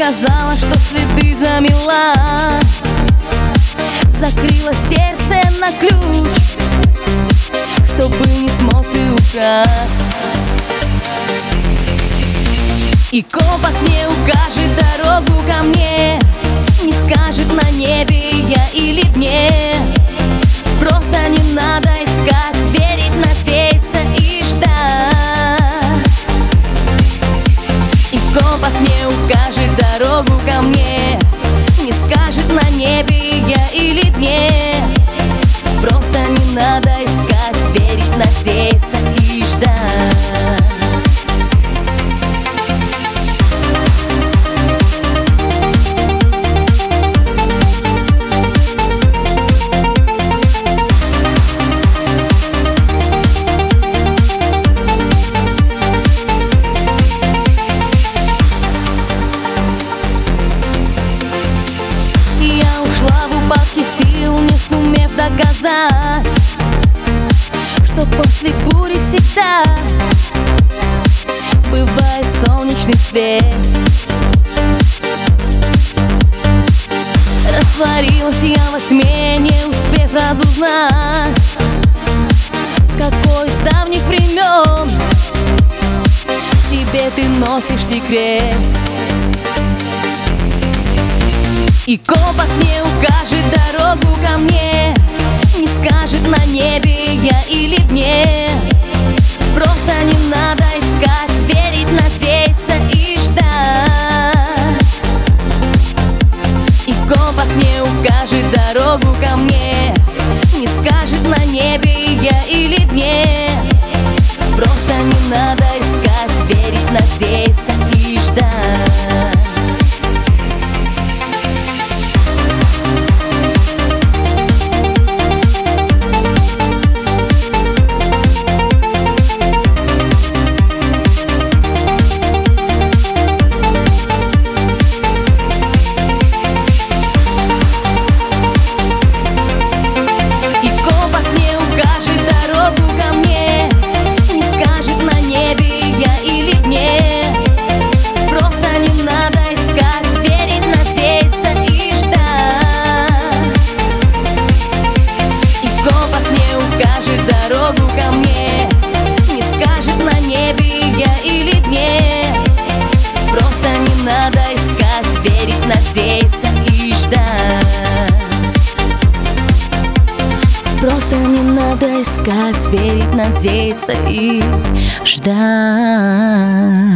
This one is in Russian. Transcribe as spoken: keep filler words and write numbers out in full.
сказала, что следы замела, закрыла сердце на ключ, чтобы не смог ты украсть. И компас не укажет дорогу ко мне, не скажет, на небе я или дне. Просто не надо искать, верить, надеяться и ждать. И компас не укажет дорогу ко мне, не скажет, на небе я или дне. Просто не надо искать, верить, надеяться и ждать. Сил, не сумев доказать, что после бури всегда бывает солнечный свет. Растворилась я во тьме, не успев разузнать, какой из давних времен в себе ты носишь секрет. И компас не укажет дорогу ко мне, не скажет, на небе я или дне. Просто не надо искать, верить, надеяться и ждать. И компас не укажет дорогу ко мне, не скажет, на небе я или дне. Просто не надо искать, верить, надеяться и ждать. Дорогу ко мне, не скажет, на небе я или дне. Просто не надо искать, верить, надеяться и ждать. Просто не надо искать, верить, надеяться и ждать.